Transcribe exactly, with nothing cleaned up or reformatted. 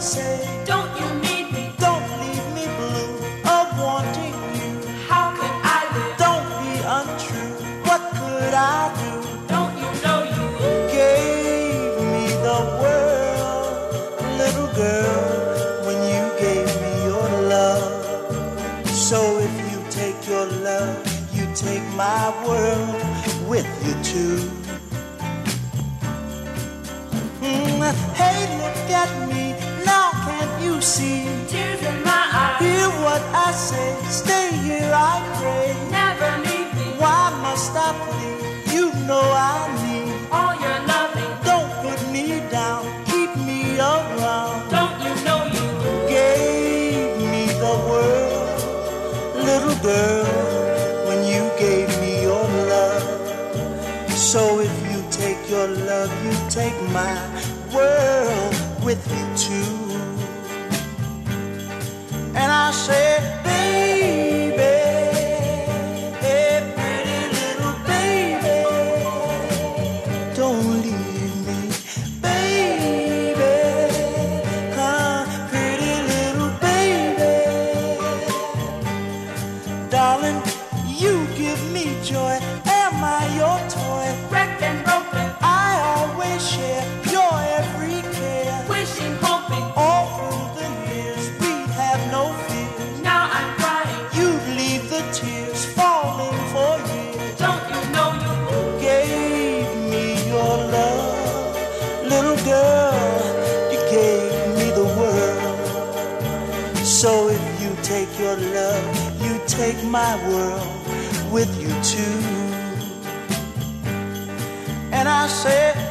say, don't you need me? Don't leave me blue of wanting you. How could I live? Don't be untrue. What could I do? Don't you know you gave me the world, little girl, when you gave me your love. So if you take your love, you take my world with you too. Mm, hey, look at me, now can't you see? tears in my eyes. Hear what I say, stay here I pray. Never leave me. Why must I plead? You know I need All your loving. Don't put me down, keep me around. Don't you know you Gave me the world, little girl, when you gave me your love. So if you take your love, you take my world with you too. And I said, baby, hey, pretty little baby, don't leave me, baby, huh, pretty little baby. Darling, you give me joy, am I your toy? wrecked and broken, I always share your every care. wishing, hoping. All through the years we'd have no fears. Now I'm crying. You'd leave the tears falling for years. Don't you know you Gave me your love, little girl, you gave me the world. So if you take your love, you take my world with you too. And I said,